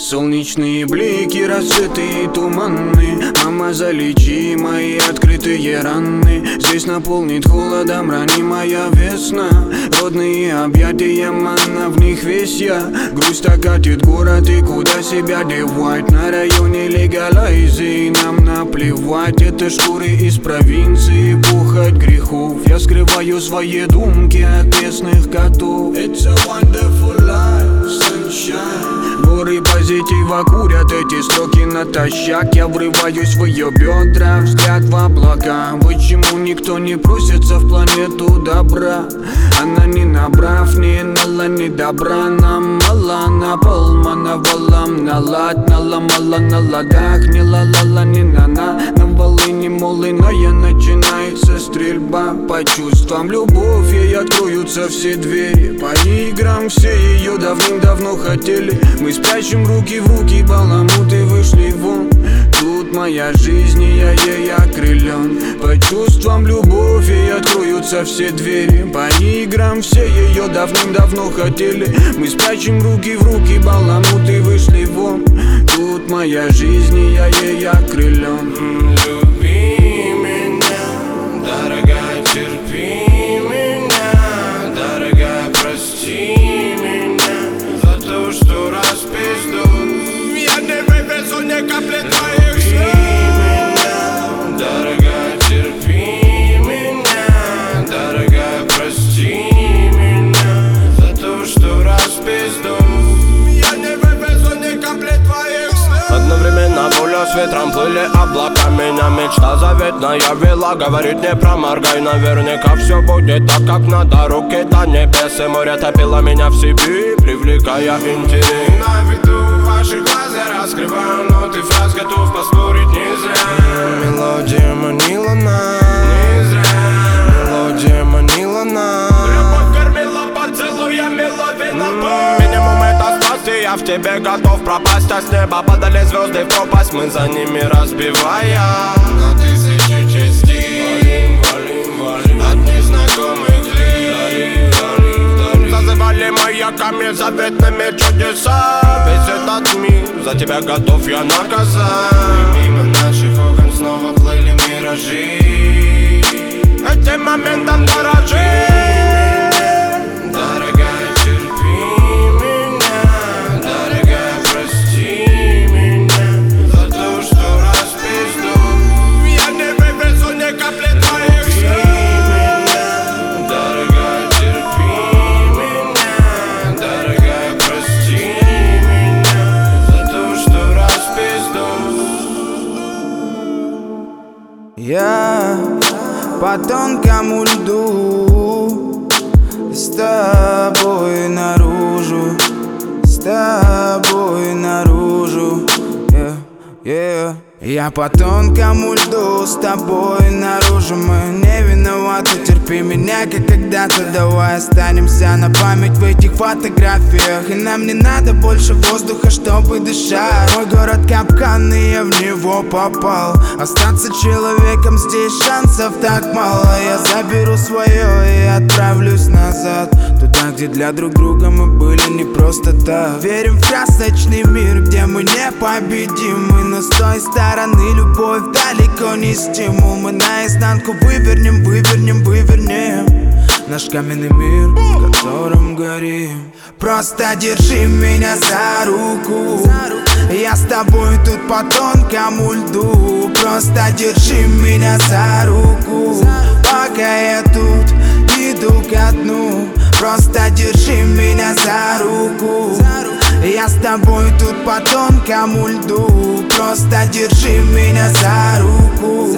Солнечные блики, рассветы и туманы. Мама, залечи мои открытые раны. Здесь наполнит холодом ранимая весна. Родные объятия, манна, в них весь я. Грусть окатит город, и куда себя девать? На районе легалайзи, нам наплевать. Это шкуры из провинции, пухоть грехов. Я скрываю свои думки от местных котов. It's a wonderful life, sunshine. Горы позитива курят эти строки натощак. Я врываюсь в ее бедра, взгляд в облака. Почему никто не просится в планету добра? Она не набрав, не нала, не добра. Нам мало, на полмана валам, налад, наломала на ладах. Не ла-ла-ла, не на-на, на волыне молыная. Начинается стрельба по чувствам, любовь. Ей откроются все двери. По играм все ее давным-давно хотели. Мы спрячем руки в руки, баламуты вышли вон. Тут моя жизнь, и я ей окрылен. По чувствам любовь, ей откроются все двери. По играм все ее давным-давно хотели. Мы спрячем руки в руки, баламуты вышли вон. Тут моя жизнь, и я ей окрылен. Люби меня, дорогая, терпи меня. Дорогая, прости меня за то, что распизду. Я не вывезу ни капли твоих слез. Дорогая, терпи меня. Дорогая, прости меня за то, что распизду. Я не вывезу ни капли твоих слез. Одновременно пуля с ветром плыли облака. Меня мечта заветная вела. Говорит, не проморгай, наверняка все будет так, как надо. Руки до небес, и море топило меня в себе, привлекая интерес. На виду ваших глаз я раскрываю ноты фраз, готов поспорить не зря. Мелодия манила нас, не зря. Мелодия манила нас. Любовь кормила поцелуями, ловила боль. Минимум это страсти, я в тебе готов пропасть. А с неба падали звезды в пропасть, мы за ними разбивая на тысячи частей. Валим от незнакомых лиц. Зазывали маяками заветными чудеса. Весь этот мир за тебя готов я наказать. И мимо наших окон снова плыли миражи. Этим моментом дорожи. Дорогая, терпи меня. Дорогая, прости меня за то, что распизду. Я не вывезу ни капли твоих слез. Дорогая, терпи меня. Дорогая, прости меня за то, что распизду. Я по тонкому льду, с тобой наружу, с тобой наружу, Я по тонкому льду, с тобой наружу. Мы не виноваты, терпи меня, как когда-то. Давай останемся на память в этих фотографиях. И нам не надо больше воздуха, чтобы дышать. Мой город капкан, и я в него попал. Остаться человеком здесь шансов так мало. Я заберу свое и отправлюсь назад, туда, где для друг друга мы были не просто так. Верим в красочный мир, где мы непобедимы. Но с той стороны любовь далеко не стимул. Мы наизнанку вывернем, вывернем, вывернем наш каменный мир, в котором горим. Просто держи меня за руку, я с тобой тут по тонкому льду. Просто держи меня за руку, пока я тут иду ко дну. Просто держи меня за руку, я с тобой тут по тонкому льду. Просто держи меня за руку.